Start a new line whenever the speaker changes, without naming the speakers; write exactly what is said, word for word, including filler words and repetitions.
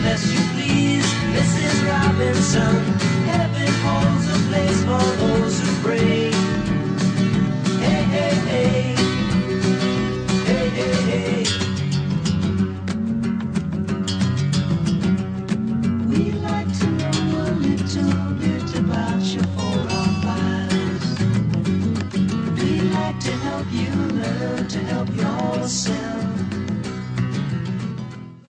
unless you please, Missus Robinson. Heaven holds a place for those who pray. Hey, hey, hey. Hey, hey, hey. We like to know a little bit about your forefathers. We like to help you learn to help yourself.